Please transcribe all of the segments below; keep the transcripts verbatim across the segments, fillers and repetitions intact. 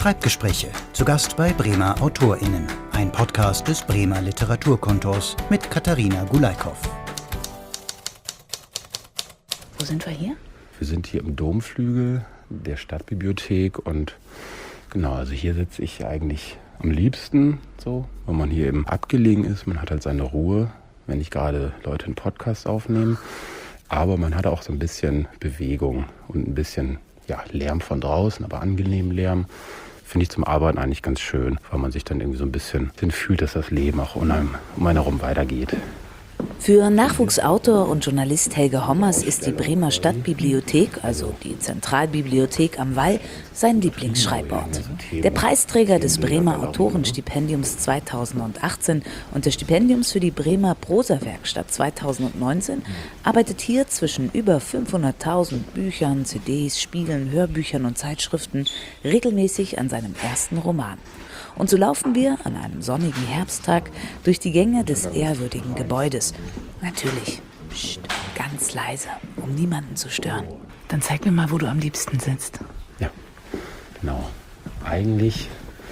Schreibgespräche, zu Gast bei Bremer AutorInnen. Ein Podcast des Bremer Literaturkontors mit Katharina Gulaikow. Wo sind wir hier? Wir sind hier im Domflügel der Stadtbibliothek und genau, also hier sitze ich eigentlich am liebsten so, wenn man hier eben abgelegen ist. Man hat halt seine Ruhe, wenn nicht gerade Leute einen Podcast aufnehmen. Aber man hat auch so ein bisschen Bewegung und ein bisschen ja, Lärm von draußen, aber angenehmen Lärm. Finde ich zum Arbeiten eigentlich ganz schön, weil man sich dann irgendwie so ein bisschen fühlt, dass das Leben auch um einen, um einen herum weitergeht. Für Nachwuchsautor und Journalist Helge Hommers ist die Bremer Stadtbibliothek, also die Zentralbibliothek am Wall, sein Lieblingsschreibort. Der Preisträger des Bremer Autorenstipendiums zweitausendachtzehn und des Stipendiums für die Bremer Prosawerkstatt zweitausendneunzehn arbeitet hier zwischen über fünfhunderttausend Büchern, C Ds, Spielen, Hörbüchern und Zeitschriften regelmäßig an seinem ersten Roman. Und so laufen wir an einem sonnigen Herbsttag durch die Gänge des ehrwürdigen Gebäudes. Natürlich, pst, ganz leise, um niemanden zu stören. Dann zeig mir mal, wo du am liebsten sitzt. Ja, genau. Eigentlich,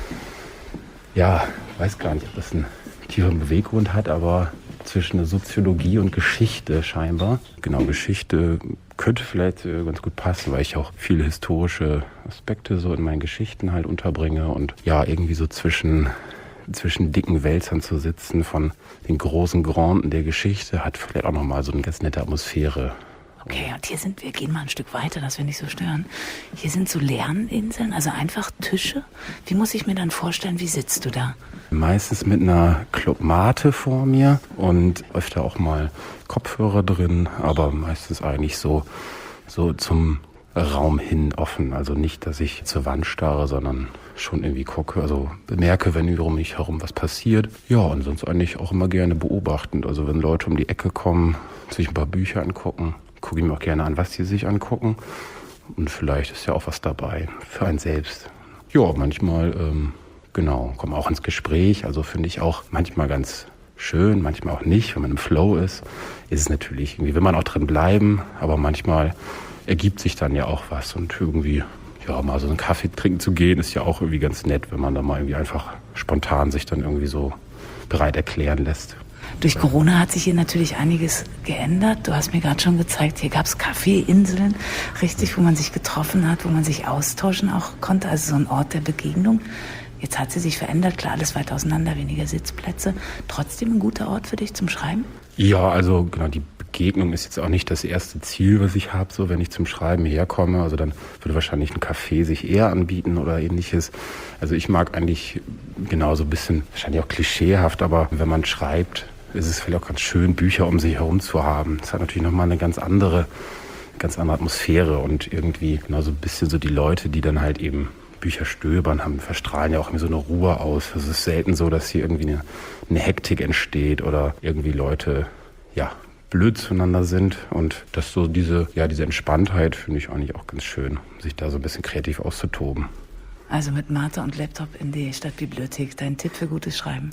ja, ich weiß gar nicht, ob das einen tieferen Beweggrund hat, aber zwischen der Soziologie und Geschichte scheinbar. Genau, Geschichte könnte vielleicht äh, ganz gut passen, weil ich auch viele historische Aspekte so in meinen Geschichten halt unterbringe und ja, irgendwie so zwischen, zwischen dicken Wälzern zu sitzen von den großen Granden der Geschichte hat vielleicht auch nochmal so eine ganz nette Atmosphäre. Okay, und hier sind wir, gehen mal ein Stück weiter, dass wir nicht so stören. Hier sind so Lerninseln, also einfach Tische. Wie muss ich mir dann vorstellen, wie sitzt du da? Meistens mit einer Clubmate vor mir und öfter auch mal Kopfhörer drin, aber meistens eigentlich so, so zum Raum hin offen. Also nicht, dass ich zur Wand starre, sondern schon irgendwie gucke, also bemerke, wenn um mich herum was passiert. Ja, und sonst eigentlich auch immer gerne beobachtend. Also wenn Leute um die Ecke kommen, sich ein paar Bücher angucken, gucke ich mir auch gerne an, was die sich angucken. Und vielleicht ist ja auch was dabei für einen selbst. Ja, manchmal, ähm, genau, komme auch ins Gespräch. Also finde ich auch manchmal ganz schön, manchmal auch nicht. Wenn man im Flow ist, ist es natürlich irgendwie, will man auch drin bleiben. Aber manchmal ergibt sich dann ja auch was. Und irgendwie, ja, mal so einen Kaffee trinken zu gehen, ist ja auch irgendwie ganz nett, wenn man da mal irgendwie einfach spontan sich dann irgendwie so bereit erklären lässt. Durch Corona hat sich hier natürlich einiges geändert. Du hast mir gerade schon gezeigt, hier gab es Kaffeeinseln, richtig, wo man sich getroffen hat, wo man sich austauschen auch konnte, also so ein Ort der Begegnung. Jetzt hat sie sich verändert, klar, alles weit auseinander, weniger Sitzplätze. Trotzdem ein guter Ort für dich zum Schreiben? Ja, also genau, die Begegnung ist jetzt auch nicht das erste Ziel, was ich habe, so wenn ich zum Schreiben herkomme. Also dann würde wahrscheinlich ein Café sich eher anbieten oder ähnliches. Also ich mag eigentlich genau so ein bisschen, wahrscheinlich auch klischeehaft, aber wenn man schreibt, ist es vielleicht auch ganz schön, Bücher um sich herum zu haben. Das hat natürlich nochmal eine ganz andere, ganz andere Atmosphäre und irgendwie genau so ein bisschen so die Leute, die dann halt eben Bücher stöbern, haben, verstrahlen ja auch irgendwie so eine Ruhe aus. Es ist selten so, dass hier irgendwie eine, eine Hektik entsteht oder irgendwie Leute, ja, blöd zueinander sind und das so diese, ja, diese Entspanntheit finde ich eigentlich auch ganz schön, sich da so ein bisschen kreativ auszutoben. Also mit Mate und Laptop in die Stadtbibliothek, dein Tipp für gutes Schreiben?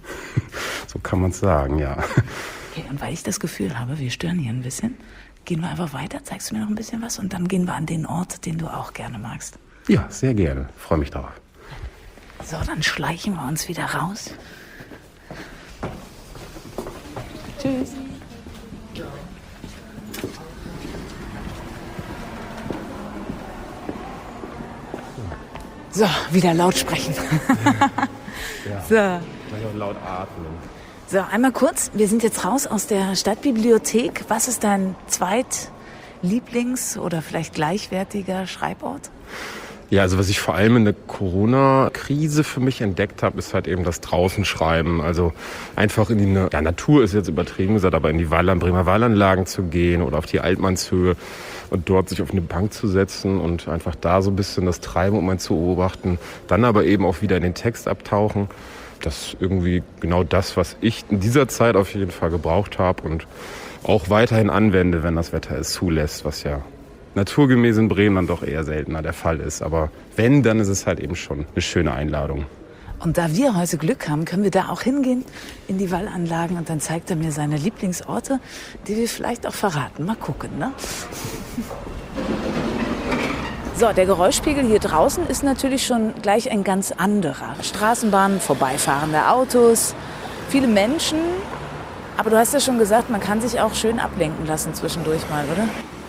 So kann man es sagen, ja. Okay, und weil ich das Gefühl habe, wir stören hier ein bisschen, gehen wir einfach weiter, zeigst du mir noch ein bisschen was und dann gehen wir an den Ort, den du auch gerne magst. Ja, sehr gerne, freue mich darauf. So, dann schleichen wir uns wieder raus. Tschüss. So, wieder laut sprechen. Ja, so. vielleicht auch laut atmen. So, einmal kurz. Wir sind jetzt raus aus der Stadtbibliothek. Was ist dein Zweitlieblings- oder vielleicht gleichwertiger Schreibort? Ja, also was ich vor allem in der Corona-Krise für mich entdeckt habe, ist halt eben das Draußenschreiben. Also einfach in die ja, Natur ist jetzt übertrieben gesagt, aber in die Wallan, Bremer Wallanlagen zu gehen oder auf die Altmannshöhe und dort sich auf eine Bank zu setzen und einfach da so ein bisschen das Treiben um einen zu beobachten. Dann aber eben auch wieder in den Text abtauchen. Das ist irgendwie genau das, was ich in dieser Zeit auf jeden Fall gebraucht habe und auch weiterhin anwende, wenn das Wetter es zulässt, was ja naturgemäß in Bremen dann doch eher seltener der Fall ist. Aber wenn, dann ist es halt eben schon eine schöne Einladung. Und da wir heute Glück haben, können wir da auch hingehen in die Wallanlagen und dann zeigt er mir seine Lieblingsorte, die wir vielleicht auch verraten. Mal gucken, ne? So, der Geräuschpegel hier draußen ist natürlich schon gleich ein ganz anderer. Straßenbahnen, vorbeifahrende Autos, viele Menschen. Aber du hast ja schon gesagt, man kann sich auch schön ablenken lassen zwischendurch mal, oder?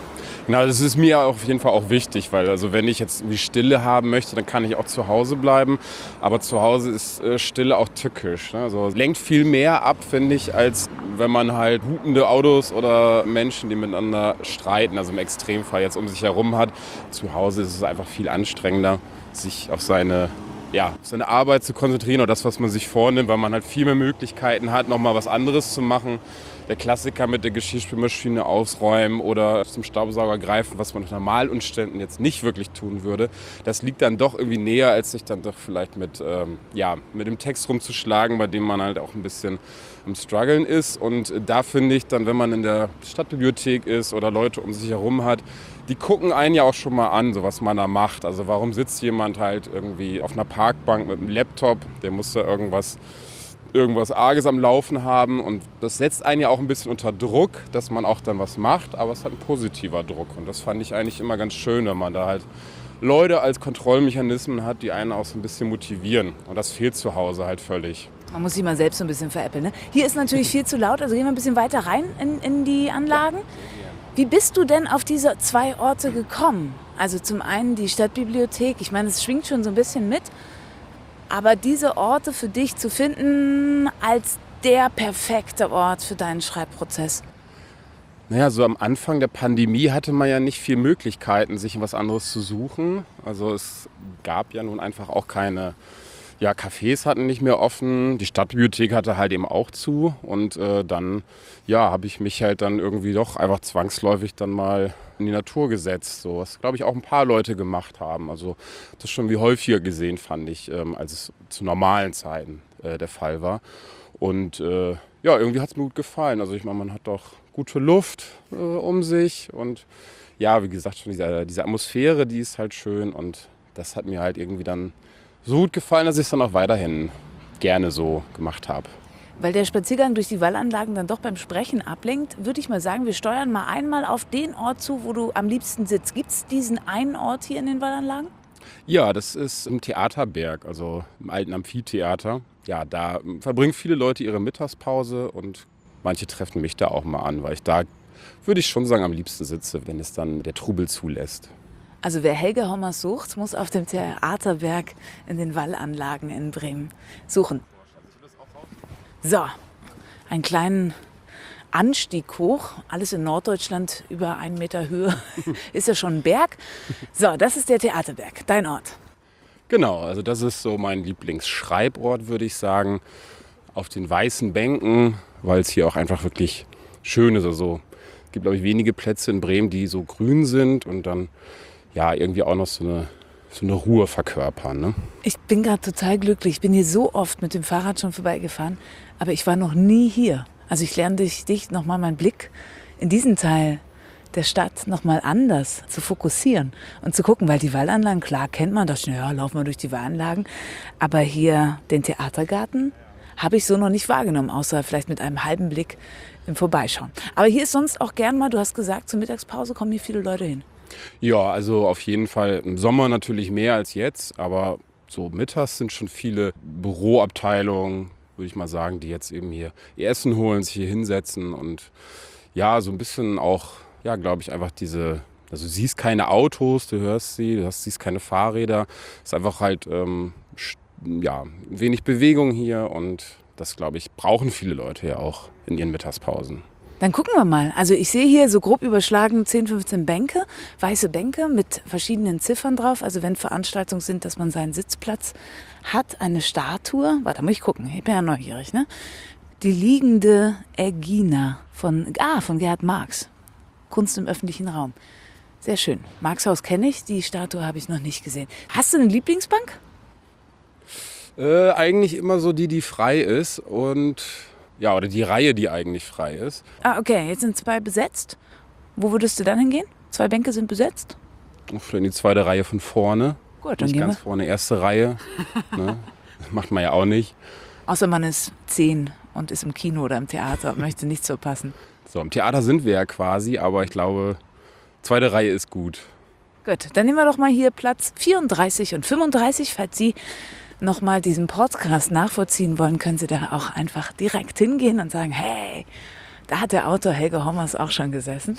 Na, das ist mir auf jeden Fall auch wichtig, weil also wenn ich jetzt irgendwie Stille haben möchte, dann kann ich auch zu Hause bleiben. Aber zu Hause ist äh, Stille auch tückisch. Ne? Also lenkt viel mehr ab, finde ich, als wenn man halt hupende Autos oder Menschen, die miteinander streiten, also im Extremfall jetzt um sich herum hat. Zu Hause ist es einfach viel anstrengender, sich auf seine, ja, auf seine Arbeit zu konzentrieren oder das, was man sich vornimmt, weil man halt viel mehr Möglichkeiten hat, nochmal was anderes zu machen. Der Klassiker mit der Geschirrspülmaschine ausräumen oder zum Staubsauger greifen, was man unter Normalumständen jetzt nicht wirklich tun würde. Das liegt dann doch irgendwie näher, als sich dann doch vielleicht mit, ähm, ja, mit dem Text rumzuschlagen, bei dem man halt auch ein bisschen am Struggeln ist. Und da finde ich dann, wenn man in der Stadtbibliothek ist oder Leute um sich herum hat, die gucken einen ja auch schon mal an, so was man da macht. Also warum sitzt jemand halt irgendwie auf einer Parkbank mit einem Laptop, der muss da irgendwas... irgendwas Arges am Laufen haben und das setzt einen ja auch ein bisschen unter Druck, dass man auch dann was macht, aber es hat ein positiver Druck und das fand ich eigentlich immer ganz schön, wenn man da halt Leute als Kontrollmechanismen hat, die einen auch so ein bisschen motivieren und das fehlt zu Hause halt völlig. Man muss sich mal selbst so ein bisschen veräppeln, ne? Hier ist natürlich viel zu laut, also gehen wir ein bisschen weiter rein in, in die Anlagen. Wie bist du denn auf diese zwei Orte gekommen? Also zum einen die Stadtbibliothek, ich meine, es schwingt schon so ein bisschen mit, aber diese Orte für dich zu finden als der perfekte Ort für deinen Schreibprozess? Naja, so am Anfang der Pandemie hatte man ja nicht viel Möglichkeiten, sich was anderes zu suchen. Also es gab ja nun einfach auch keine, ja, Cafés hatten nicht mehr offen, die Stadtbibliothek hatte halt eben auch zu und äh, dann, ja, habe ich mich halt dann irgendwie doch einfach zwangsläufig dann mal in die Natur gesetzt, so, was glaube ich auch ein paar Leute gemacht haben. Also das schon wie häufiger gesehen, fand ich, ähm, als es zu normalen Zeiten äh, der Fall war. Und äh, ja, irgendwie hat es mir gut gefallen. Also ich meine, man hat doch gute Luft äh, um sich und ja, wie gesagt, schon diese, diese Atmosphäre, die ist halt schön und das hat mir halt irgendwie dann so gut gefallen, dass ich es dann auch weiterhin gerne so gemacht habe. Weil der Spaziergang durch die Wallanlagen dann doch beim Sprechen ablenkt, würde ich mal sagen, wir steuern mal einmal auf den Ort zu, wo du am liebsten sitzt. Gibt es diesen einen Ort hier in den Wallanlagen? Ja, das ist im Theaterberg, also im alten Amphitheater. Ja, da verbringen viele Leute ihre Mittagspause und manche treffen mich da auch mal an, weil ich da, würde ich schon sagen, am liebsten sitze, wenn es dann der Trubel zulässt. Also wer Helge Hommers sucht, muss auf dem Theaterberg in den Wallanlagen in Bremen suchen. So, einen kleinen Anstieg hoch, alles in Norddeutschland über einen Meter Höhe, ist ja schon ein Berg. So, das ist der Theaterberg, dein Ort. Genau, also das ist so mein Lieblingsschreibort, würde ich sagen. Auf den weißen Bänken, weil es hier auch einfach wirklich schön ist. Also es gibt, glaube ich, wenige Plätze in Bremen, die so grün sind und dann ja irgendwie auch noch so eine, so eine Ruhe verkörpern. Ne? Ich bin gerade total glücklich. Ich bin hier so oft mit dem Fahrrad schon vorbeigefahren, aber ich war noch nie hier. Also ich lerne durch dich nochmal meinen Blick in diesen Teil der Stadt nochmal anders zu fokussieren und zu gucken, weil die Wallanlagen, klar kennt man, da ja, laufen wir durch die Wallanlagen, aber hier den Theatergarten habe ich so noch nicht wahrgenommen, außer vielleicht mit einem halben Blick im Vorbeischauen. Aber hier ist sonst auch gern mal, du hast gesagt, zur Mittagspause kommen hier viele Leute hin. Ja, also auf jeden Fall im Sommer natürlich mehr als jetzt, aber so mittags sind schon viele Büroabteilungen, würde ich mal sagen, die jetzt eben hier ihr Essen holen, sich hier hinsetzen und ja, so ein bisschen auch, ja, glaube ich, einfach diese, also du siehst keine Autos, du hörst sie, du siehst keine Fahrräder, es ist einfach halt, ähm, ja, wenig Bewegung hier und das, glaube ich, brauchen viele Leute ja auch in ihren Mittagspausen. Dann gucken wir mal. Also ich sehe hier so grob überschlagen zehn, fünfzehn Bänke, weiße Bänke mit verschiedenen Ziffern drauf. Also wenn Veranstaltungen sind, dass man seinen Sitzplatz hat. Eine Statue, warte, muss ich gucken, ich bin ja neugierig, ne? Die liegende Ägina von, ah, von Gerhard Marx. Kunst im öffentlichen Raum. Sehr schön. Marx-Haus kenne ich, die Statue habe ich noch nicht gesehen. Hast du eine Lieblingsbank? Äh, eigentlich immer so die, die frei ist und ja, oder die Reihe, die eigentlich frei ist. Ah, okay, jetzt sind zwei besetzt. Wo würdest du dann hingehen? Zwei Bänke sind besetzt? Vielleicht die zweite Reihe von vorne. Gut, dann nicht gehen ganz wir. vorne, erste Reihe. Ne? Das macht man ja auch nicht. Außer man ist zehn und ist im Kino oder im Theater und möchte nichts verpassen. So, im Theater sind wir ja quasi, aber ich glaube, zweite Reihe ist gut. Gut, dann nehmen wir doch mal hier Platz vierunddreißig und fünfunddreißig. Falls Sie nochmal diesen Podcast nachvollziehen wollen, können Sie da auch einfach direkt hingehen und sagen, hey, da hat der Autor Helge Hommers auch schon gesessen.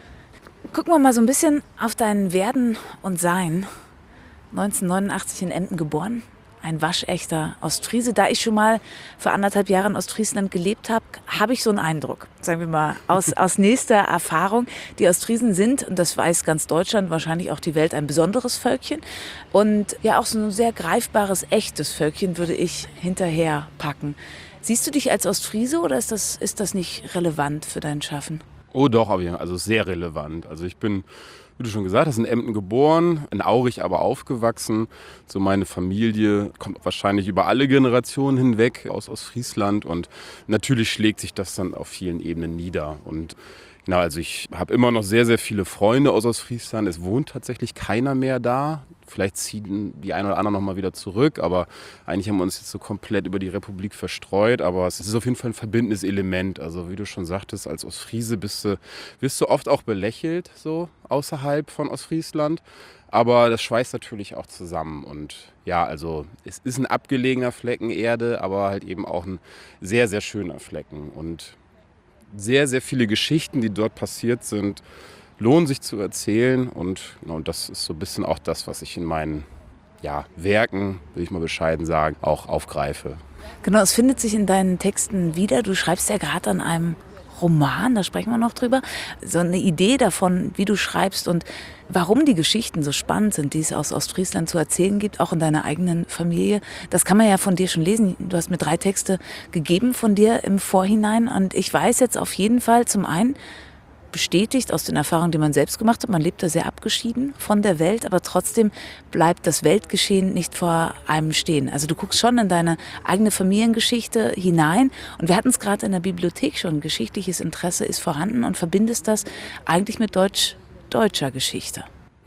Gucken wir mal so ein bisschen auf dein Werden und Sein. neunzehnhundertneunundachtzig in Emden geboren, ein waschechter Ostfriese. Da ich schon mal für anderthalb Jahre in Ostfriesland gelebt habe, habe ich so einen Eindruck, sagen wir mal, aus, aus nächster Erfahrung. Die Ostfriesen sind, und das weiß ganz Deutschland, wahrscheinlich auch die Welt, ein besonderes Völkchen. Und ja, auch so ein sehr greifbares, echtes Völkchen würde ich hinterher packen. Siehst du dich als Ostfriese oder ist das, ist das nicht relevant für dein Schaffen? Oh doch, aber also sehr relevant. Also ich bin, wie du schon gesagt hast, in Emden geboren, in Aurich aber aufgewachsen. So meine Familie kommt wahrscheinlich über alle Generationen hinweg aus Ostfriesland und natürlich schlägt sich das dann auf vielen Ebenen nieder. Und genau, also ich habe immer noch sehr, sehr viele Freunde aus Ostfriesland. Es wohnt tatsächlich keiner mehr da. Vielleicht ziehen die einen oder anderen noch mal wieder zurück, aber eigentlich haben wir uns jetzt so komplett über die Republik verstreut. Aber es ist auf jeden Fall ein verbindendes Element. Also wie du schon sagtest, als Ostfriese bist du, wirst du oft auch belächelt, so außerhalb von Ostfriesland. Aber das schweißt natürlich auch zusammen. Und ja, also es ist ein abgelegener Flecken Erde, aber halt eben auch ein sehr, sehr schöner Flecken. Und sehr, sehr viele Geschichten, die dort passiert sind, lohnen sich zu erzählen. Und, und das ist so ein bisschen auch das, was ich in meinen ja, Werken, will ich mal bescheiden sagen, auch aufgreife. Genau, es findet sich in deinen Texten wieder. Du schreibst ja gerade an einem Roman, da sprechen wir noch drüber. So eine Idee davon, wie du schreibst und warum die Geschichten so spannend sind, die es aus Ostfriesland zu erzählen gibt, auch in deiner eigenen Familie. Das kann man ja von dir schon lesen. Du hast mir drei Texte gegeben von dir im Vorhinein. Und ich weiß jetzt auf jeden Fall zum einen, bestätigt aus den Erfahrungen, die man selbst gemacht hat. Man lebt da sehr abgeschieden von der Welt, aber trotzdem bleibt das Weltgeschehen nicht vor einem stehen. Also du guckst schon in deine eigene Familiengeschichte hinein und wir hatten es gerade in der Bibliothek schon, geschichtliches Interesse ist vorhanden und verbindest das eigentlich mit deutsch, deutscher Geschichte.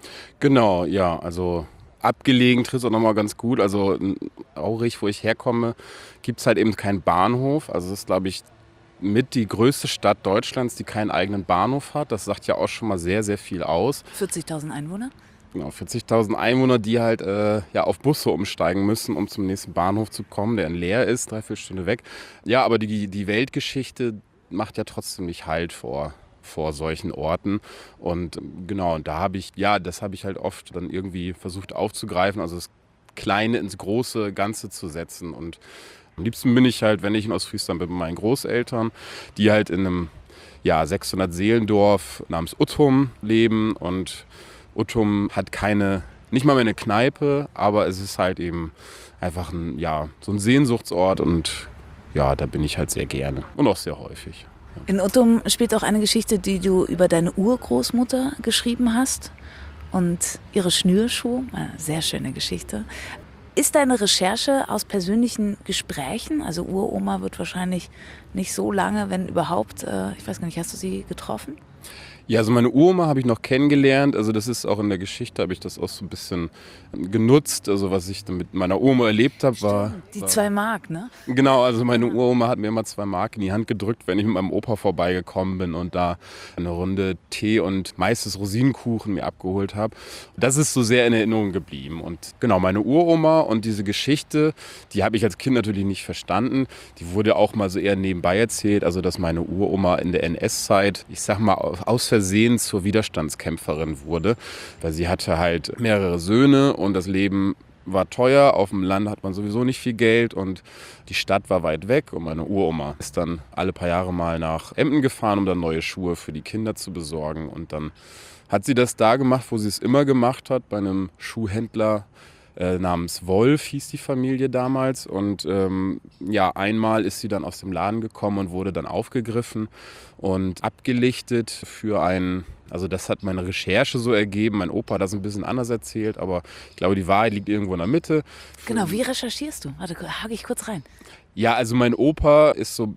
Genau, ja, also abgelegen trifft es auch nochmal ganz gut. Also in Aurich, wo ich herkomme, gibt es halt eben keinen Bahnhof. Also das ist, glaube ich, mit die größte Stadt Deutschlands, die keinen eigenen Bahnhof hat. Das sagt ja auch schon mal sehr, sehr viel aus. vierzigtausend Einwohner? Genau, vierzigtausend Einwohner, die halt äh, ja, auf Busse umsteigen müssen, um zum nächsten Bahnhof zu kommen, der leer ist, dreiviertel Stunde weg. Ja, aber die, die Weltgeschichte macht ja trotzdem nicht Halt vor, vor solchen Orten. Und genau, und da habe ich, ja, das habe ich halt oft dann irgendwie versucht aufzugreifen, also das Kleine ins große Ganze zu setzen. Und am liebsten bin ich halt, wenn ich in Ostfriesland bin, mit meinen Großeltern, die halt in einem ja, sechshundert-Seelendorf namens Uttum leben. Und Uttum hat keine, nicht mal mehr eine Kneipe, aber es ist halt eben einfach ein, ja, so ein Sehnsuchtsort. Und ja, da bin ich halt sehr gerne und auch sehr häufig. Ja. In Uttum spielt auch eine Geschichte, die du über deine Urgroßmutter geschrieben hast und ihre Schnürschuhe. Eine sehr schöne Geschichte. Ist deine Recherche aus persönlichen Gesprächen, also Uroma wird wahrscheinlich nicht so lange, wenn überhaupt, äh, ich weiß gar nicht, hast du sie getroffen? Ja, also meine Uroma habe ich noch kennengelernt, also das ist auch in der Geschichte, habe ich das auch so ein bisschen genutzt, also was ich dann mit meiner Uroma erlebt habe, war... Die war, zwei Mark, ne? Genau, also meine Uroma hat mir immer zwei Mark in die Hand gedrückt, wenn ich mit meinem Opa vorbeigekommen bin und da eine Runde Tee und meistens Rosinenkuchen mir abgeholt habe. Das ist so sehr in Erinnerung geblieben und genau, meine Uroma und diese Geschichte, die habe ich als Kind natürlich nicht verstanden, die wurde auch mal so eher nebenbei erzählt, also dass meine Uroma in der N S-Zeit, ich sag mal aus Versehen zur Widerstandskämpferin wurde, weil sie hatte halt mehrere Söhne und das Leben war teuer, auf dem Land hat man sowieso nicht viel Geld und die Stadt war weit weg und meine Uroma ist dann alle paar Jahre mal nach Emden gefahren, um dann neue Schuhe für die Kinder zu besorgen und dann hat sie das da gemacht, wo sie es immer gemacht hat, bei einem Schuhhändler äh, namens Wolf hieß die Familie damals und ähm, ja, einmal ist sie dann aus dem Laden gekommen und wurde dann aufgegriffen und abgelichtet für einen, also das hat meine Recherche so ergeben, mein Opa hat das ein bisschen anders erzählt, aber ich glaube, die Wahrheit liegt irgendwo in der Mitte. Genau, wie recherchierst du? Warte, hake ich kurz rein. Ja, also mein Opa ist so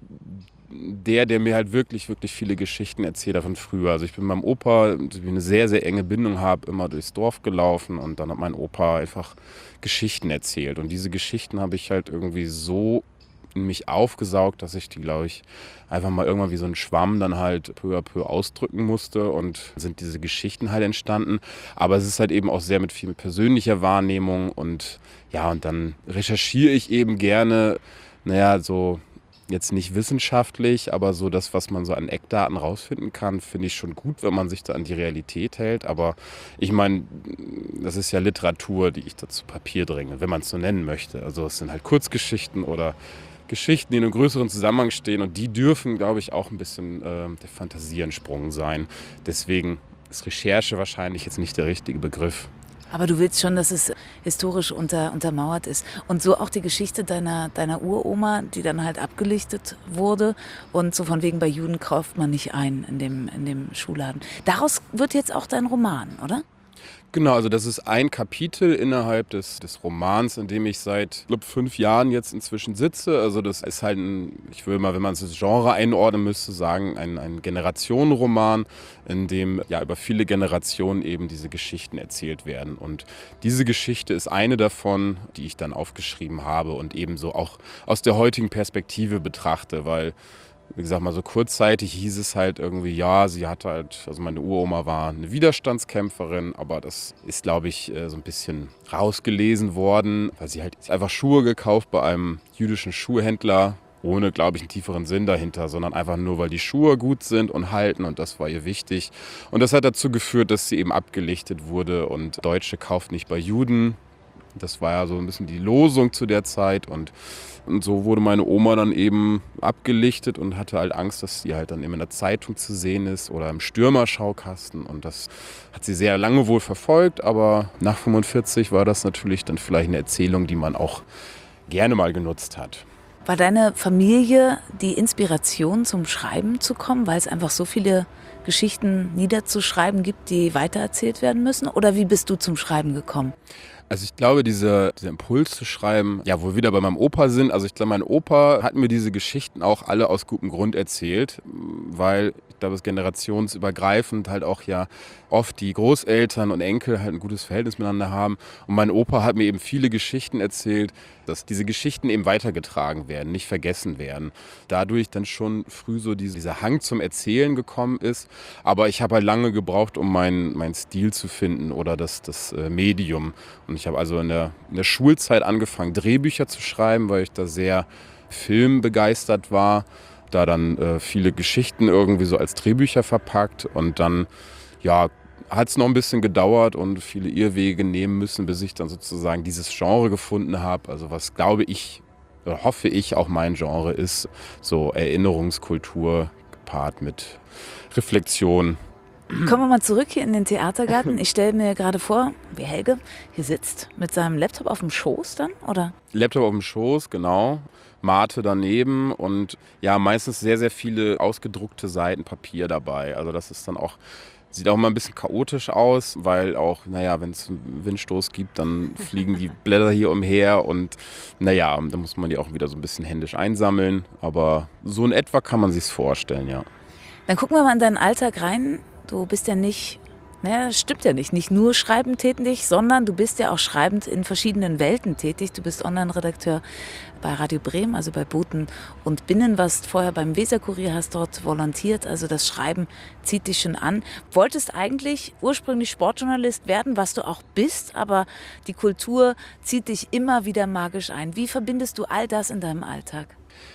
der, der mir halt wirklich, wirklich viele Geschichten erzählt hat von früher. Also ich bin mit meinem Opa, ich eine sehr, sehr enge Bindung habe, immer durchs Dorf gelaufen und dann hat mein Opa einfach Geschichten erzählt. Und diese Geschichten habe ich halt irgendwie so in mich aufgesaugt, dass ich die, glaube ich, einfach mal irgendwann wie so ein Schwamm dann halt peu à peu ausdrücken musste und sind diese Geschichten halt entstanden. Aber es ist halt eben auch sehr mit viel mit persönlicher Wahrnehmung und ja, und dann recherchiere ich eben gerne, naja, so jetzt nicht wissenschaftlich, aber so das, was man so an Eckdaten rausfinden kann, finde ich schon gut, wenn man sich da an die Realität hält. Aber ich meine, das ist ja Literatur, die ich da zu Papier dränge, wenn man es so nennen möchte. Also es sind halt Kurzgeschichten oder Geschichten, die in einem größeren Zusammenhang stehen und die dürfen, glaube ich, auch ein bisschen äh, der Fantasie entsprungen sein. Deswegen ist Recherche wahrscheinlich jetzt nicht der richtige Begriff. Aber du willst schon, dass es historisch unter, untermauert ist. Und so auch die Geschichte deiner, deiner Uroma, die dann halt abgelichtet wurde. Und so von wegen, bei Juden kauft man nicht ein in dem, in dem Schuhladen. Daraus wird jetzt auch dein Roman, oder? Genau, also das ist ein Kapitel innerhalb des, des Romans, in dem ich seit glaub, fünf Jahren jetzt inzwischen sitze. Also das ist halt ein, ich will mal, wenn man es ins Genre einordnen müsste, sagen, ein, ein Generationenroman, in dem ja über viele Generationen eben diese Geschichten erzählt werden. Und diese Geschichte ist eine davon, die ich dann aufgeschrieben habe und ebenso auch aus der heutigen Perspektive betrachte, weil wie gesagt, mal so kurzzeitig hieß es halt irgendwie, ja, sie hatte halt, also meine Uroma war eine Widerstandskämpferin, aber das ist, glaube ich, so ein bisschen rausgelesen worden, weil sie halt einfach Schuhe gekauft bei einem jüdischen Schuhhändler, ohne, glaube ich, einen tieferen Sinn dahinter, sondern einfach nur, weil die Schuhe gut sind und halten und das war ihr wichtig. Und das hat dazu geführt, dass sie eben abgelichtet wurde und Deutsche kauft nicht bei Juden. Das war ja so ein bisschen die Losung zu der Zeit und Und so wurde meine Oma dann eben abgelichtet und hatte halt Angst, dass sie halt dann immer in der Zeitung zu sehen ist oder im Stürmerschaukasten. Und das hat sie sehr lange wohl verfolgt. Aber nach fünfundvierzig war das natürlich dann vielleicht eine Erzählung, die man auch gerne mal genutzt hat. War deine Familie die Inspiration zum Schreiben zu kommen, weil es einfach so viele Geschichten niederzuschreiben gibt, die weitererzählt werden müssen? Oder wie bist du zum Schreiben gekommen? Also ich glaube, dieser, dieser Impuls zu schreiben, ja, wo wir wieder bei meinem Opa sind. Also ich glaube, mein Opa hat mir diese Geschichten auch alle aus gutem Grund erzählt, weil ich glaube, es generationsübergreifend halt auch ja oft die Großeltern und Enkel halt ein gutes Verhältnis miteinander haben. Und mein Opa hat mir eben viele Geschichten erzählt, dass diese Geschichten eben weitergetragen werden, nicht vergessen werden. Dadurch dann schon früh so dieser Hang zum Erzählen gekommen ist. Aber ich habe halt lange gebraucht, um meinen meinen Stil zu finden oder das, das Medium. Und ich habe also in der, in der Schulzeit angefangen, Drehbücher zu schreiben, weil ich da sehr filmbegeistert war. Da dann äh, viele Geschichten irgendwie so als Drehbücher verpackt und dann, ja, hat es noch ein bisschen gedauert und viele Irrwege nehmen müssen, bis ich dann sozusagen dieses Genre gefunden habe. Also was glaube ich, oder hoffe ich auch mein Genre ist, so Erinnerungskultur gepaart mit Reflexion. Kommen wir mal zurück hier in den Theatergarten. Ich stelle mir gerade vor, wie Helge hier sitzt mit seinem Laptop auf dem Schoß dann, oder? Laptop auf dem Schoß, genau. Mate daneben und ja, meistens sehr, sehr viele ausgedruckte Seiten Papier dabei. Also das ist dann auch, sieht auch immer ein bisschen chaotisch aus, weil auch, naja, wenn es einen Windstoß gibt, dann fliegen die Blätter hier umher und naja, da muss man die auch wieder so ein bisschen händisch einsammeln. Aber so in etwa kann man sich's vorstellen, ja. Dann gucken wir mal in deinen Alltag rein. Du bist ja nicht, naja, das stimmt ja nicht, nicht nur schreibend tätig, sondern du bist ja auch schreibend in verschiedenen Welten tätig. Du bist Online-Redakteur bei Radio Bremen, also bei Boten und Binnen, warst vorher beim Weserkurier, hast dort volontiert, also das Schreiben zieht dich schon an. Wolltest eigentlich ursprünglich Sportjournalist werden, was du auch bist, aber die Kultur zieht dich immer wieder magisch ein. Wie verbindest du all das in deinem Alltag?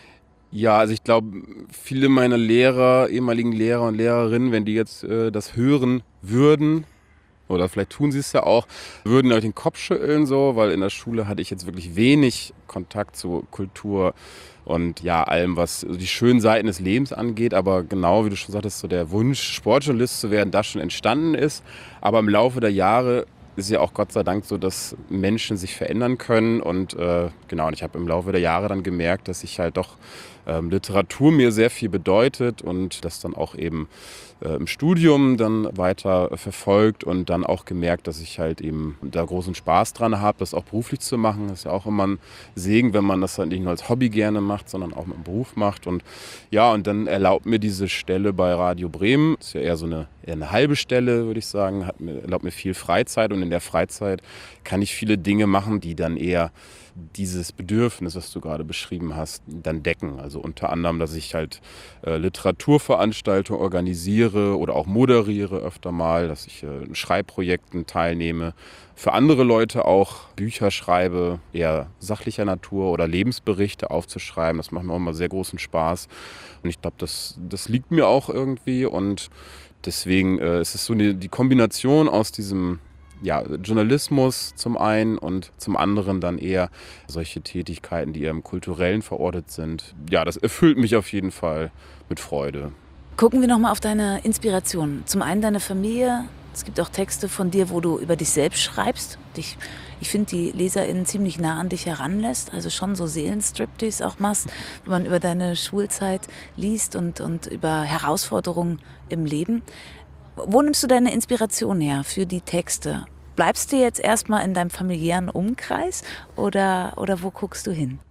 Ja, also ich glaube, viele meiner Lehrer, ehemaligen Lehrer und Lehrerinnen, wenn die jetzt äh, das hören würden, oder vielleicht tun sie es ja auch, würden euch den Kopf schütteln so, weil in der Schule hatte ich jetzt wirklich wenig Kontakt zu Kultur und ja, allem, was die schönen Seiten des Lebens angeht. Aber genau, wie du schon sagtest, so der Wunsch, Sportjournalist zu werden, das schon entstanden ist. Aber im Laufe der Jahre ist ja auch Gott sei Dank so, dass Menschen sich verändern können. Und äh, genau, und ich habe im Laufe der Jahre dann gemerkt, dass ich halt doch ähm, Literatur mir sehr viel bedeutet und das dann auch eben äh, im Studium dann weiter verfolgt und dann auch gemerkt, dass ich halt eben da großen Spaß dran habe, das auch beruflich zu machen. Das ist ja auch immer ein Segen, wenn man das halt nicht nur als Hobby gerne macht, sondern auch mit dem Beruf macht. Und ja, und dann erlaubt mir diese Stelle bei Radio Bremen, das ist ja eher so eine, eher eine halbe Stelle, würde ich sagen, hat mir, erlaubt mir viel Freizeit und in der Freizeit kann ich viele Dinge machen, die dann eher dieses Bedürfnis, was du gerade beschrieben hast, dann decken. Also unter anderem, dass ich halt äh, Literaturveranstaltungen organisiere oder auch moderiere öfter mal, dass ich äh, in Schreibprojekten teilnehme, für andere Leute auch Bücher schreibe, eher sachlicher Natur oder Lebensberichte aufzuschreiben. Das macht mir auch immer sehr großen Spaß. Und ich glaube, das, das liegt mir auch irgendwie. Und deswegen äh, ist es so eine, die Kombination aus diesem ja, Journalismus zum einen und zum anderen dann eher solche Tätigkeiten, die eher im Kulturellen verortet sind. Ja, das erfüllt mich auf jeden Fall mit Freude. Gucken wir nochmal auf deine Inspiration. Zum einen deine Familie. Es gibt auch Texte von dir, wo du über dich selbst schreibst. Dich, ich finde, die LeserInnen ziemlich nah an dich heranlässt. Also schon so Seelenstriptease auch machst, wenn man über deine Schulzeit liest und, und über Herausforderungen im Leben. Wo nimmst du deine Inspiration her für die Texte? Bleibst du jetzt erstmal in deinem familiären Umkreis oder, oder wo guckst du hin?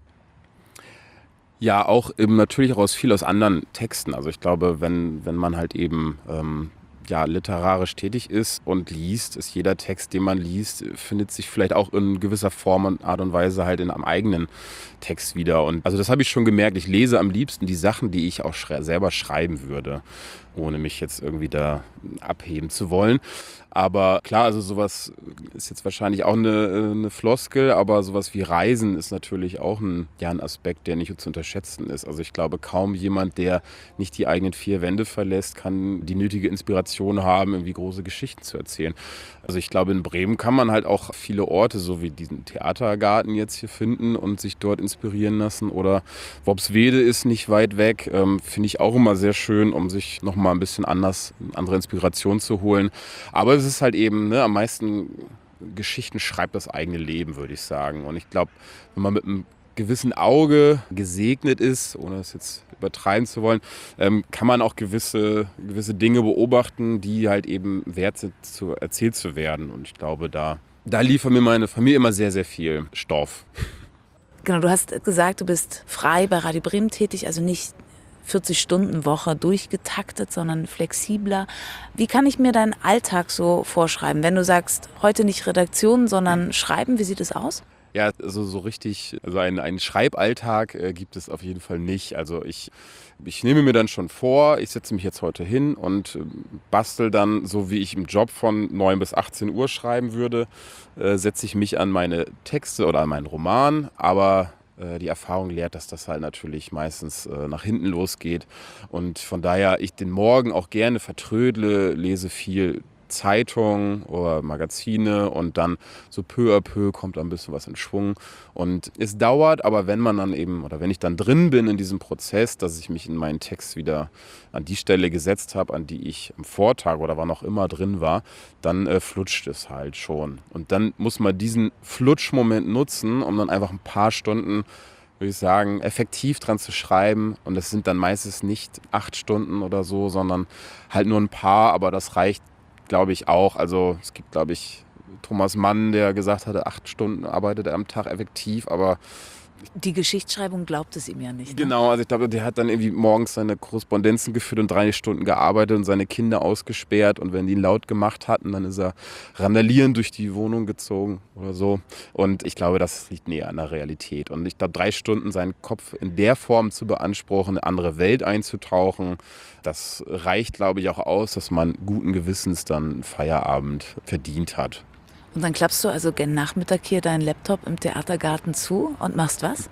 Ja, auch eben natürlich auch aus viel aus anderen Texten. Also ich glaube, wenn, wenn man halt eben ähm, ja, literarisch tätig ist und liest, ist jeder Text, den man liest, findet sich vielleicht auch in gewisser Form und Art und Weise halt in einem eigenen Text wieder. Und also das habe ich schon gemerkt. Ich lese am liebsten die Sachen, die ich auch schre- selber schreiben würde, ohne mich jetzt irgendwie da abheben zu wollen. Aber klar, also sowas ist jetzt wahrscheinlich auch eine, eine Floskel, aber sowas wie Reisen ist natürlich auch ein, ja, ein Aspekt, der nicht zu unterschätzen ist. Also ich glaube, kaum jemand, der nicht die eigenen vier Wände verlässt, kann die nötige Inspiration haben, irgendwie große Geschichten zu erzählen. Also ich glaube, in Bremen kann man halt auch viele Orte, so wie diesen Theatergarten jetzt hier finden und sich dort inspirieren lassen. Oder Worpswede ist nicht weit weg, ähm, finde ich auch immer sehr schön, um sich nochmal ein bisschen anders, andere Inspiration zu holen. Aber es ist halt eben, ne, am meisten Geschichten schreibt das eigene Leben, würde ich sagen. Und ich glaube, wenn man mit einem gewissen Auge gesegnet ist, ohne es jetzt übertreiben zu wollen, ähm, kann man auch gewisse, gewisse Dinge beobachten, die halt eben wert sind, zu, erzählt zu werden. Und ich glaube, da, da liefert mir meine Familie immer sehr, sehr viel Stoff. Genau, du hast gesagt, du bist frei bei Radio Bremen tätig, also nicht vierzig-Stunden-Woche durchgetaktet, sondern flexibler. Wie kann ich mir deinen Alltag so vorschreiben? Wenn du sagst, heute nicht Redaktion, sondern Schreiben, wie sieht es aus? Ja, also so richtig, also einen, einen Schreiballtag äh, gibt es auf jeden Fall nicht. Also ich, ich nehme mir dann schon vor, ich setze mich jetzt heute hin und äh, bastel dann, so wie ich im Job von neun bis achtzehn Uhr schreiben würde, äh, setze ich mich an meine Texte oder an meinen Roman, aber die Erfahrung lehrt, dass das halt natürlich meistens äh, nach hinten losgeht. Und von daher ich den Morgen auch gerne vertrödle, lese viel Zeitung oder Magazine und dann so peu à peu kommt ein bisschen was in Schwung. Und es dauert, aber wenn man dann eben, oder wenn ich dann drin bin in diesem Prozess, dass ich mich in meinen Text wieder an die Stelle gesetzt habe, an die ich am Vortag oder wann auch immer drin war, dann äh, flutscht es halt schon. Und dann muss man diesen Flutschmoment nutzen, um dann einfach ein paar Stunden, würde ich sagen, effektiv dran zu schreiben. Und das sind dann meistens nicht acht Stunden oder so, sondern halt nur ein paar, aber das reicht, glaube ich, auch. Also es gibt, glaube ich, Thomas Mann, der gesagt hatte, acht Stunden arbeitet er am Tag effektiv, aber die Geschichtsschreibung glaubt es ihm ja nicht. Ne? Genau, also ich glaube, der hat dann irgendwie morgens seine Korrespondenzen geführt und drei Stunden gearbeitet und seine Kinder ausgesperrt. Und wenn die ihn laut gemacht hatten, dann ist er randalierend durch die Wohnung gezogen oder so. Und ich glaube, das liegt näher an der Realität. Und ich glaube, drei Stunden seinen Kopf in der Form zu beanspruchen, eine andere Welt einzutauchen, das reicht, glaube ich, auch aus, dass man guten Gewissens dann Feierabend verdient hat. Und dann klappst du also gen Nachmittag hier deinen Laptop im Theatergarten zu und machst was?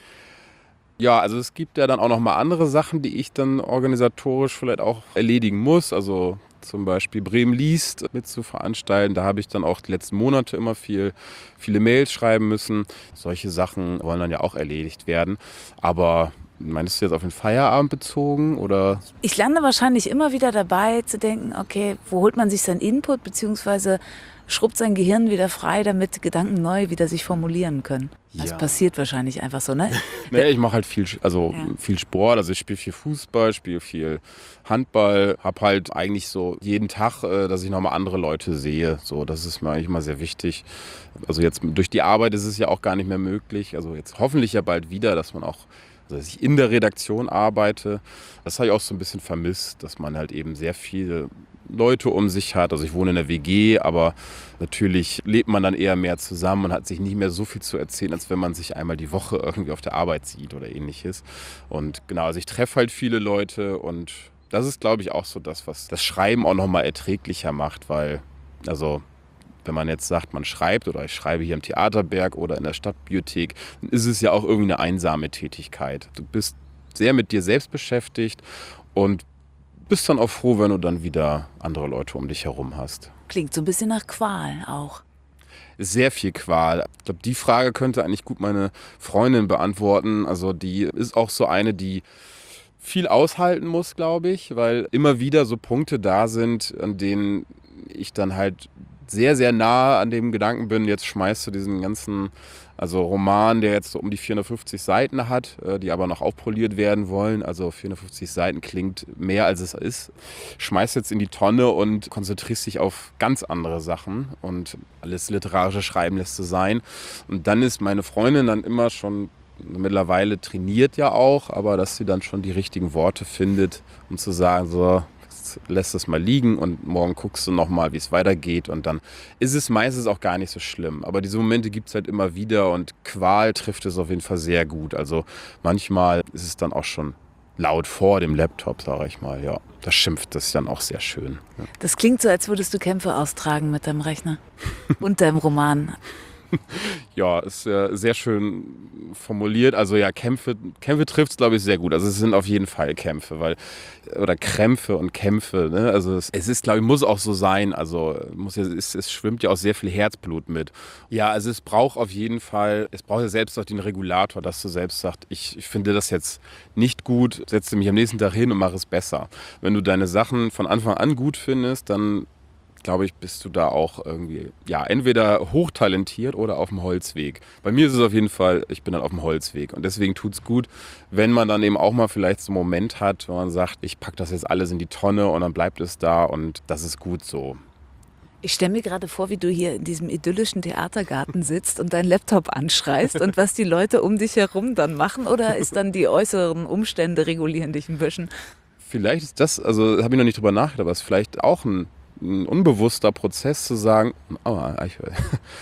Ja, also es gibt ja dann auch noch mal andere Sachen, die ich dann organisatorisch vielleicht auch erledigen muss. Also zum Beispiel Bremen liest mit zu veranstalten. Da habe ich dann auch die letzten Monate immer viel, viele Mails schreiben müssen. Solche Sachen wollen dann ja auch erledigt werden. Aber meinst du jetzt auf den Feierabend bezogen, oder? Ich lande wahrscheinlich immer wieder dabei zu denken, okay, wo holt man sich seinen Input, beziehungsweise schrubbt sein Gehirn wieder frei, damit Gedanken neu wieder sich formulieren können. Das Ja. passiert wahrscheinlich einfach so, ne? Nee, ich mache halt viel, also Ja. viel Sport, also ich spiele viel Fußball, spiele viel Handball, habe halt eigentlich so jeden Tag, äh, dass ich nochmal andere Leute sehe. So, das ist mir eigentlich immer sehr wichtig. Also jetzt durch die Arbeit ist es ja auch gar nicht mehr möglich. Also jetzt hoffentlich ja bald wieder, dass man auch, also dass ich in der Redaktion arbeite. Das habe ich auch so ein bisschen vermisst, dass man halt eben sehr viel Leute um sich hat. Also ich wohne in der W G, aber natürlich lebt man dann eher mehr zusammen und hat sich nicht mehr so viel zu erzählen, als wenn man sich einmal die Woche irgendwie auf der Arbeit sieht oder ähnliches. Und genau, also ich treffe halt viele Leute und das ist, glaube ich, auch so das, was das Schreiben auch nochmal erträglicher macht, weil, also wenn man jetzt sagt, man schreibt oder ich schreibe hier im Theaterberg oder in der Stadtbibliothek, dann ist es ja auch irgendwie eine einsame Tätigkeit. Du bist sehr mit dir selbst beschäftigt und bist dann auch froh, wenn du dann wieder andere Leute um dich herum hast. Klingt so ein bisschen nach Qual auch. Sehr viel Qual. Ich glaube, die Frage könnte eigentlich gut meine Freundin beantworten. Also die ist auch so eine, die viel aushalten muss, glaube ich, weil immer wieder so Punkte da sind, an denen ich dann halt sehr, sehr nah an dem Gedanken bin, jetzt schmeißt du diesen ganzen, also Roman, der jetzt so um die vierhundertfünfzig Seiten hat, die aber noch aufpoliert werden wollen, also vierhundertfünfzig Seiten klingt mehr als es ist, schmeißt jetzt in die Tonne und konzentrierst dich auf ganz andere Sachen und alles literarische Schreiben lässt es sein. Und dann ist meine Freundin dann immer schon, mittlerweile trainiert ja auch, aber dass sie dann schon die richtigen Worte findet, um zu sagen, so, lässt es mal liegen und morgen guckst du nochmal, wie es weitergeht und dann ist es meistens auch gar nicht so schlimm. Aber diese Momente gibt es halt immer wieder und Qual trifft es auf jeden Fall sehr gut. Also manchmal ist es dann auch schon laut vor dem Laptop, sage ich mal. Ja, da schimpft es dann auch sehr schön. Ja. Das klingt so, als würdest du Kämpfe austragen mit deinem Rechner und deinem Roman. Ja, ist äh, sehr schön formuliert. Also ja, Kämpfe, Kämpfe trifft es, glaube ich, sehr gut. Also es sind auf jeden Fall Kämpfe, weil oder Krämpfe und Kämpfe. Ne? Also es, es ist, glaube ich, muss auch so sein. Also muss ja, es, es schwimmt ja auch sehr viel Herzblut mit. Ja, also es braucht auf jeden Fall, es braucht ja selbst auch den Regulator, dass du selbst sagst, ich, ich finde das jetzt nicht gut, setze mich am nächsten Tag hin und mache es besser. Wenn du deine Sachen von Anfang an gut findest, dann glaube ich, bist du da auch irgendwie, ja, entweder hochtalentiert oder auf dem Holzweg. Bei mir ist es auf jeden Fall, ich bin dann auf dem Holzweg. Und deswegen tut es gut, wenn man dann eben auch mal vielleicht so einen Moment hat, wo man sagt, ich packe das jetzt alles in die Tonne und dann bleibt es da und das ist gut so. Ich stelle mir gerade vor, wie du hier in diesem idyllischen Theatergarten sitzt und deinen Laptop anschreist und was die Leute um dich herum dann machen, oder ist dann die äußeren Umstände regulieren dich ein bisschen? Vielleicht ist das, also habe ich noch nicht drüber nachgedacht, aber es ist vielleicht auch ein ein unbewusster Prozess zu sagen, oh, ein Eichhörnchen.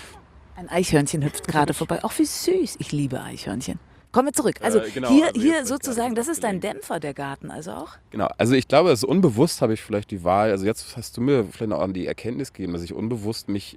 Ein Eichhörnchen hüpft gerade vorbei. Ach, wie süß. Ich liebe Eichhörnchen. Kommen wir zurück. Also äh, genau, hier, also hier sozusagen, das ist dein Dämpfer, der Garten also auch? Genau, also ich glaube, das unbewusst habe ich vielleicht die Wahl, also jetzt hast du mir vielleicht noch an die Erkenntnis gegeben, dass ich unbewusst mich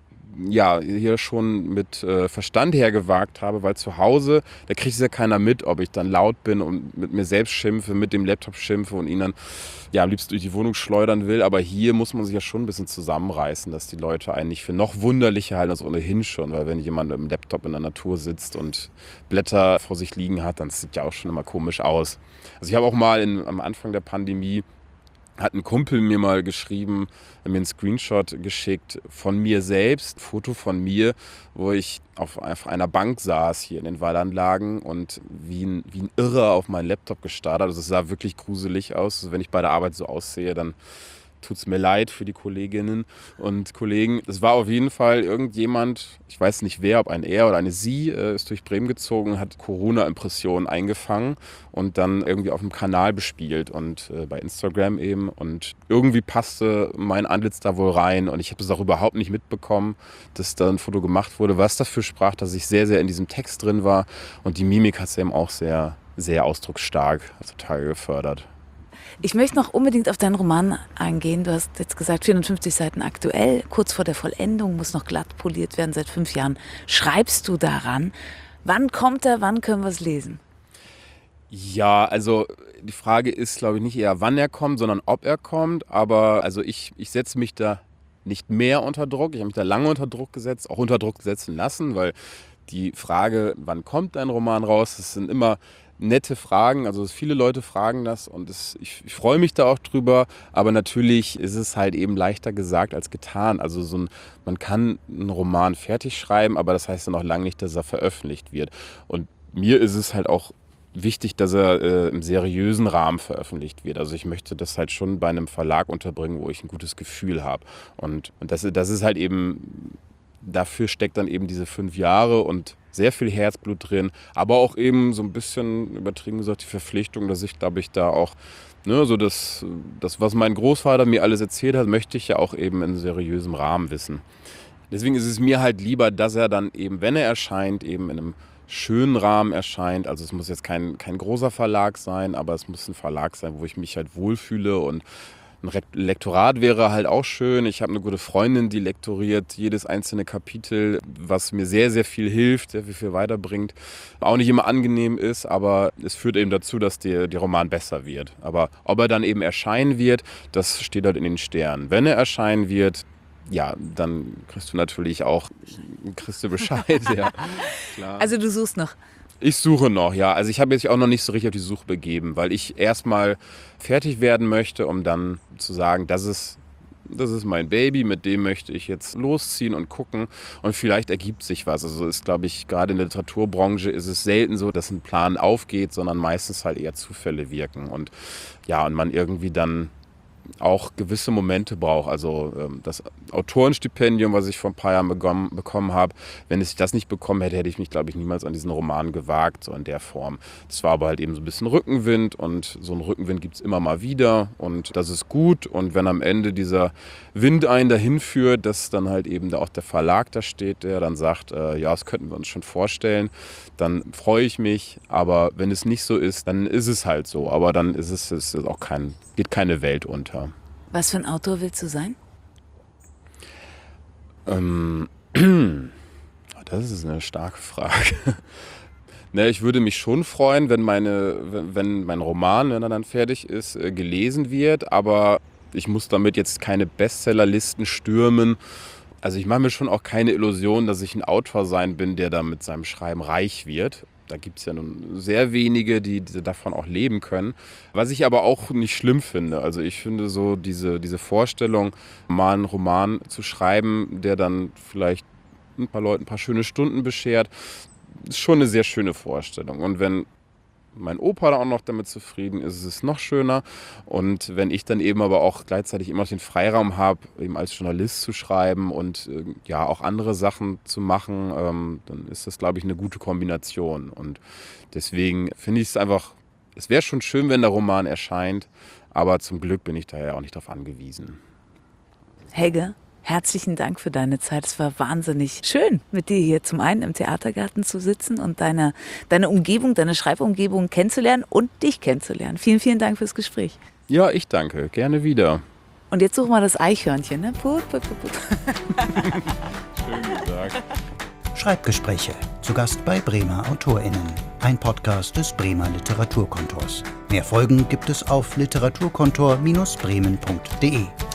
ja, hier schon mit äh, Verstand hergewagt habe, weil zu Hause, da kriegt es ja keiner mit, ob ich dann laut bin und mit mir selbst schimpfe, mit dem Laptop schimpfe und ihn dann ja, am liebsten durch die Wohnung schleudern will. Aber hier muss man sich ja schon ein bisschen zusammenreißen, dass die Leute einen nicht für noch wunderlicher halten als ohnehin schon. Weil wenn jemand mit dem Laptop in der Natur sitzt und Blätter vor sich liegen hat, dann sieht ja auch schon immer komisch aus. Also ich habe auch mal in, am Anfang der Pandemie hat ein Kumpel mir mal geschrieben, mir einen Screenshot geschickt von mir selbst, ein Foto von mir, wo ich auf, auf einer Bank saß hier in den Wallanlagen und wie ein, wie ein Irrer auf meinen Laptop gestarrt hat. Also es sah wirklich gruselig aus. Also wenn ich bei der Arbeit so aussehe, dann tut es mir leid für die Kolleginnen und Kollegen. Es war auf jeden Fall irgendjemand, ich weiß nicht wer, ob ein er oder eine sie, äh, ist durch Bremen gezogen, hat Corona-Impressionen eingefangen und dann irgendwie auf dem Kanal bespielt und äh, bei Instagram eben. Und irgendwie passte mein Antlitz da wohl rein und ich habe es auch überhaupt nicht mitbekommen, dass da ein Foto gemacht wurde, was dafür sprach, dass ich sehr, sehr in diesem Text drin war. Und die Mimik hat es eben auch sehr, sehr ausdrucksstark total gefördert. Ich möchte noch unbedingt auf deinen Roman eingehen. Du hast jetzt gesagt, vierhundertfünfzig Seiten aktuell, kurz vor der Vollendung, muss noch glatt poliert werden. Seit fünf Jahren schreibst du daran. Wann kommt er, wann können wir es lesen? Ja, also die Frage ist, glaube ich, nicht eher, wann er kommt, sondern ob er kommt. Aber also ich, ich setze mich da nicht mehr unter Druck. Ich habe mich da lange unter Druck gesetzt, auch unter Druck setzen lassen, weil die Frage, wann kommt ein Roman raus, das sind immer nette Fragen, also viele Leute fragen das und es, ich, ich freue mich da auch drüber, aber natürlich ist es halt eben leichter gesagt als getan. Also so ein, man kann einen Roman fertig schreiben, aber das heißt ja noch lange nicht, dass er veröffentlicht wird. Und mir ist es halt auch wichtig, dass er äh, im seriösen Rahmen veröffentlicht wird. Also ich möchte das halt schon bei einem Verlag unterbringen, wo ich ein gutes Gefühl habe. Und, und das, das ist halt eben, dafür steckt dann eben diese fünf Jahre und sehr viel Herzblut drin, aber auch eben so ein bisschen übertrieben gesagt die Verpflichtung, dass ich, glaube ich, da auch, ne, so das, das, was mein Großvater mir alles erzählt hat, möchte ich ja auch eben in seriösem Rahmen wissen. Deswegen ist es mir halt lieber, dass er dann eben, wenn er erscheint, eben in einem schönen Rahmen erscheint. Also es muss jetzt kein, kein großer Verlag sein, aber es muss ein Verlag sein, wo ich mich halt wohlfühle, und ein Lektorat wäre halt auch schön. Ich habe eine gute Freundin, die lektoriert jedes einzelne Kapitel, was mir sehr, sehr viel hilft, sehr viel, viel weiterbringt. Auch nicht immer angenehm ist, aber es führt eben dazu, dass der, der Roman besser wird. Aber ob er dann eben erscheinen wird, das steht halt in den Sternen. Wenn er erscheinen wird, ja, dann kriegst du natürlich auch, kriegst du Bescheid, ja. Klar. Also du suchst noch? Ich suche noch, ja. Also ich habe jetzt auch noch nicht so richtig auf die Suche begeben, weil ich erstmal fertig werden möchte, um dann zu sagen, das ist, das ist mein Baby, mit dem möchte ich jetzt losziehen und gucken, und vielleicht ergibt sich was. Also ist, glaube ich, gerade in der Literaturbranche ist es selten so, dass ein Plan aufgeht, sondern meistens halt eher Zufälle wirken, und ja, und man irgendwie dann auch gewisse Momente braucht. Also ähm, das Autorenstipendium, was ich vor ein paar Jahren bekommen, bekommen habe, wenn ich das nicht bekommen hätte, hätte ich mich, glaube ich, niemals an diesen Roman gewagt, so in der Form. Das war aber halt eben so ein bisschen Rückenwind, und so einen Rückenwind gibt es immer mal wieder, und das ist gut. Und wenn am Ende dieser Wind einen dahin führt, dass dann halt eben da auch der Verlag da steht, der dann sagt, äh, ja, das könnten wir uns schon vorstellen, dann freue ich mich. Aber wenn es nicht so ist, dann ist es halt so. Aber dann ist es, es ist auch kein, geht keine Welt unter. Was für ein Autor willst du sein? Ähm, das ist eine starke Frage. Ne, ich würde mich schon freuen, wenn, meine, wenn mein Roman, wenn er dann fertig ist, gelesen wird. Aber ich muss damit jetzt keine Bestsellerlisten stürmen. Also ich mache mir schon auch keine Illusion, dass ich ein Autor sein bin, der da mit seinem Schreiben reich wird. Da gibt es ja nun sehr wenige, die, die davon auch leben können. Was ich aber auch nicht schlimm finde. Also ich finde so diese, diese Vorstellung, mal einen Roman zu schreiben, der dann vielleicht ein paar Leuten ein paar schöne Stunden beschert, ist schon eine sehr schöne Vorstellung. Und wenn mein Opa da auch noch damit zufrieden ist, ist es noch schöner. Und wenn ich dann eben aber auch gleichzeitig immer noch den Freiraum habe, eben als Journalist zu schreiben und äh, ja auch andere Sachen zu machen, ähm, dann ist das, glaube ich, eine gute Kombination. Und deswegen finde ich es einfach, es wäre schon schön, wenn der Roman erscheint, aber zum Glück bin ich da ja auch nicht darauf angewiesen. Helge, herzlichen Dank für deine Zeit. Es war wahnsinnig schön, mit dir hier zum einen im Theatergarten zu sitzen und deine, deine Umgebung, deine Schreibumgebung kennenzulernen und dich kennenzulernen. Vielen, vielen Dank fürs Gespräch. Ja, ich danke. Gerne wieder. Und jetzt suchen wir das Eichhörnchen, ne? Put, put, put, put. Schönen Tag. Schreibgespräche. Zu Gast bei Bremer AutorInnen. Ein Podcast des Bremer Literaturkontors. Mehr Folgen gibt es auf literaturkontor Bindestrich bremen punkt de.